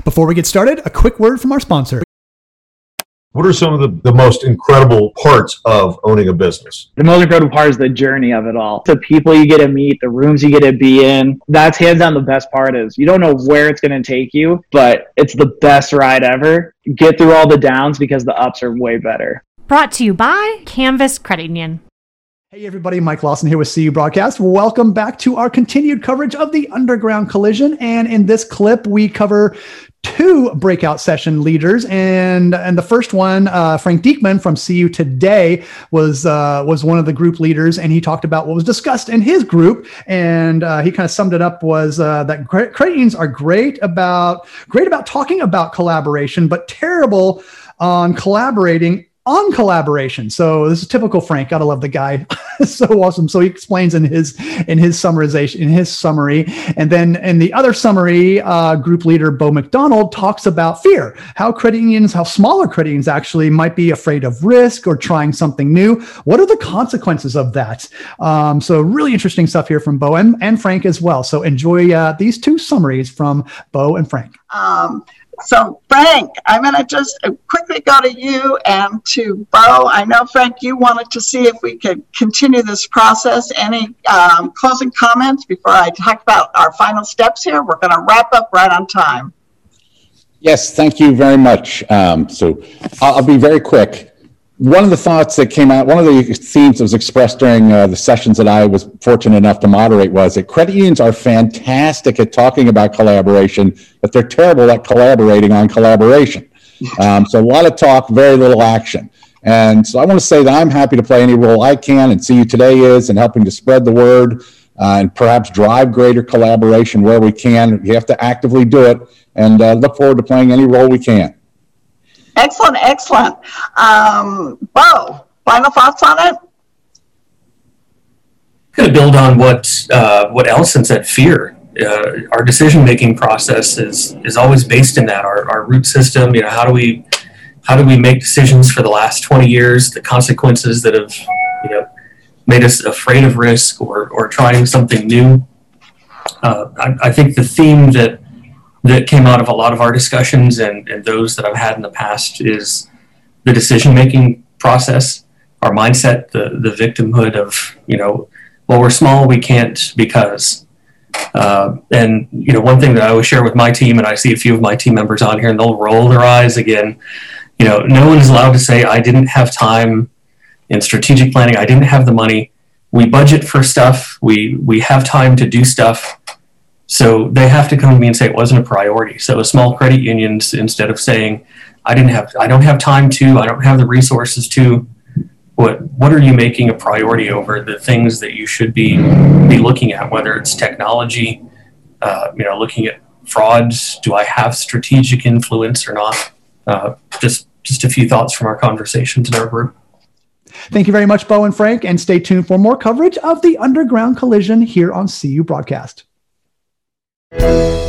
Before we get started, a quick word from our sponsor. What are some of the most incredible parts of owning a business? The most incredible part is the journey of it all. The people you get to meet, the rooms you get to be in. That's hands down the best part is you don't know where it's going to take you, but it's the best ride ever. Get through all the downs because the ups are way better. Brought to you by Canvas Credit Union. Hey everybody, Mike Lawson here with CU Broadcast. Welcome back to our continued coverage of the Underground Collision. And in this clip, we cover two breakout session leaders. And the first one, Frank Diekman from CU Today was one of the group leaders. And he talked about what was discussed in his group. And he kind of summed it up was that credit unions are great about talking about collaboration, but terrible on collaborating on collaboration. So this is typical Frank. Gotta love the guy. So awesome. So he explains in his summarization, in his summary. And then in the other summary, group leader Bo McDonald talks about fear, how smaller credit unions actually might be afraid of risk or trying something new. What are the consequences of that? So really interesting stuff here from Bo and Frank as well. So enjoy these two summaries from Bo and Frank. So Frank, I'm going to just quickly go to you and to Bo. I know, Frank, you wanted to see if we could continue this process. Any closing comments before I talk about our final steps here? We're going to wrap up right on time. Yes, thank you very much. So I'll be very quick. One of the thoughts that came out, one of the themes that was expressed during the sessions that I was fortunate enough to moderate was that credit unions are fantastic at talking about collaboration, but they're terrible at collaborating on collaboration. So a lot of talk, very little action. And so I want to say that I'm happy to play any role I can, and CU Today is, in helping to spread the word and perhaps drive greater collaboration where we can. You have to actively do it, and look forward to playing any role we can. Excellent. Bo, final thoughts on it? I'm going to build on what Ellison said, fear. Our decision-making process is always based in that. Our root system, how do we make decisions for the last 20 years, the consequences that have, made us afraid of risk or trying something new. I think the theme that came out of a lot of our discussions and those that I've had in the past is the decision-making process, our mindset, the victimhood of, well, we're small, we can't because. And, one thing that I always share with my team, and I see a few of my team members on here and they'll roll their eyes again, no one is allowed to say, I didn't have time in strategic planning, I didn't have the money. We budget for stuff, we have time to do stuff. So they have to come to me and say it wasn't a priority. So a small credit unions, instead of saying, I don't have time to, I don't have the resources to, what are you making a priority over? The things that you should be looking at, whether it's technology, looking at frauds, do I have strategic influence or not? Just a few thoughts from our conversations in our group. Thank you very much, Bo and Frank, and stay tuned for more coverage of the Underground Collision here on CU Broadcast.